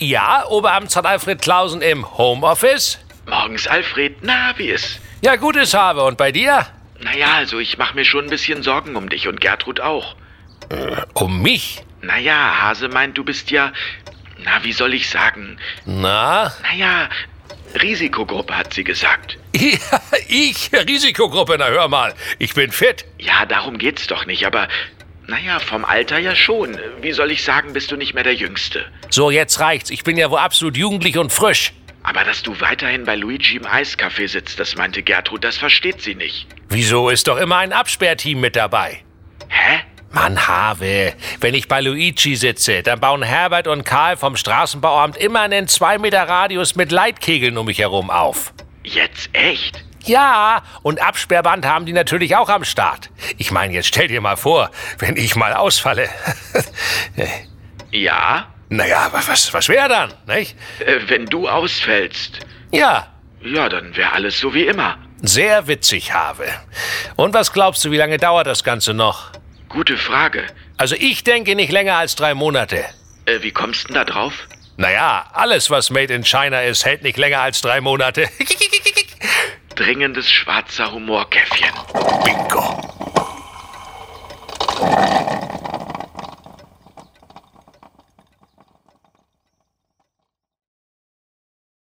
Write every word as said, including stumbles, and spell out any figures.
Ja, Oberamtsrat Alfred Clausen im Homeoffice? Morgens, Alfred. Na, wie ist? Ja, gutes Habe. Und bei dir? Naja, also ich mache mir schon ein bisschen Sorgen um dich und Gertrud auch. Äh, um mich? Naja, Hase meint, du bist ja, na, wie soll ich sagen? Na? Naja, Risikogruppe, hat sie gesagt. Ja, ich? Risikogruppe, na hör mal. Ich bin fit. Ja, darum geht's doch nicht, aber... Naja, vom Alter ja schon. Wie soll ich sagen, bist du nicht mehr der Jüngste. So, jetzt reicht's. Ich bin ja wohl absolut jugendlich und frisch. Aber dass du weiterhin bei Luigi im Eiscafé sitzt, das meinte Gertrud, das versteht sie nicht. Wieso? Ist doch immer ein Absperrteam mit dabei. Hä? Mann, Have, wenn ich bei Luigi sitze, dann bauen Herbert und Karl vom Straßenbauamt immer einen zwei Meter Radius mit Leitkegeln um mich herum auf. Jetzt echt? Ja, und Absperrband haben die natürlich auch am Start. Ich meine, jetzt stell dir mal vor, wenn ich mal ausfalle. Ja? Naja, was, was wäre dann, nicht? Äh, wenn du ausfällst. Ja. Ja, dann wäre alles so wie immer. Sehr witzig, Have. Und was glaubst du, wie lange dauert das Ganze noch? Gute Frage. Also ich denke nicht länger als drei Monate. Äh, wie kommst du denn da drauf? Naja, alles, was made in China ist, hält nicht länger als drei Monate. Dringendes schwarzer Humorkäffchen. Bingo.